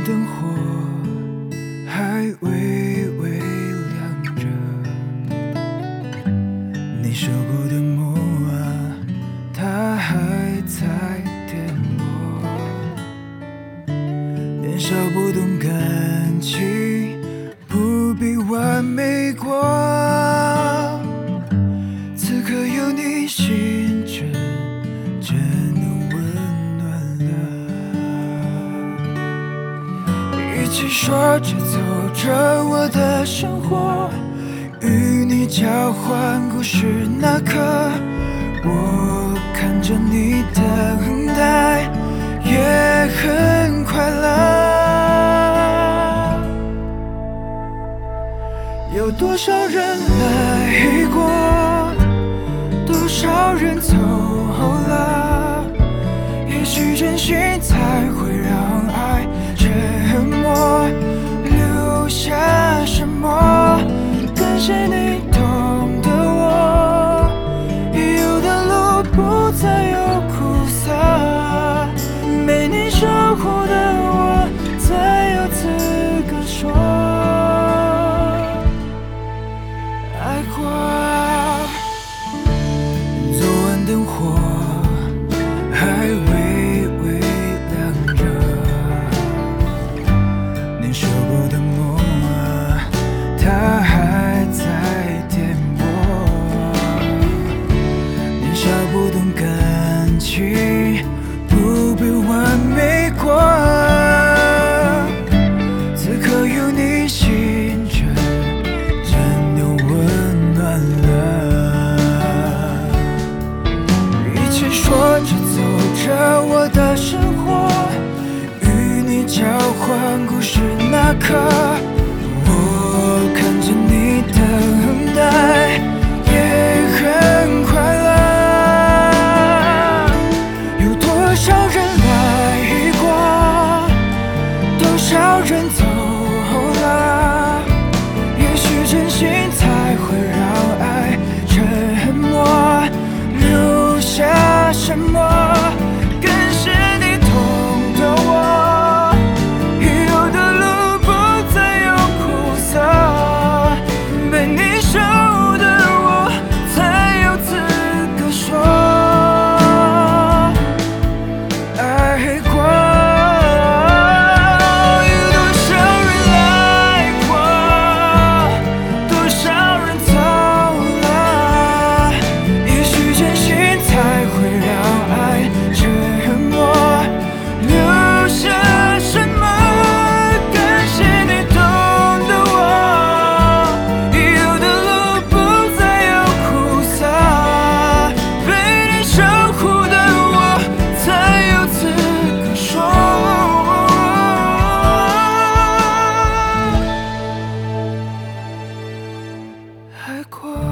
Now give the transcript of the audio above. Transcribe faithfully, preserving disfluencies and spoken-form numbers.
灯火还微微亮着，你受过的磨啊，它还在颠簸。年少不懂感情，不必完美过，此刻有你心真真的温暖了。一起说着走着我的生活，与你交换故事那刻，我看着你等待也很快乐。有多少人来过，多少人走了，也许真心才会让爱沉默，留下什么？感谢你懂得我，有的路不再有苦涩，被你守护的我才有资格说爱过。昨晚灯火还微微亮着，你受过的磨啊，它还在颠簸。年少不懂感情，不必完美过，此刻有你心真真的温暖了。一起说着走着我的生活，与你交换故事那刻，我看着你等待也很快乐。有多少人来过，多少人走了，也许真心才会让爱沉默，留下什么？感谢你懂得我，有的路不再有苦涩，被你守的我才有资格说爱过。有多少人来过，多少人走了，也许真心才会让爱沉默，留下什么？感谢你懂得我，有的路不再有苦涩，被你守护的我才有资格说爱过。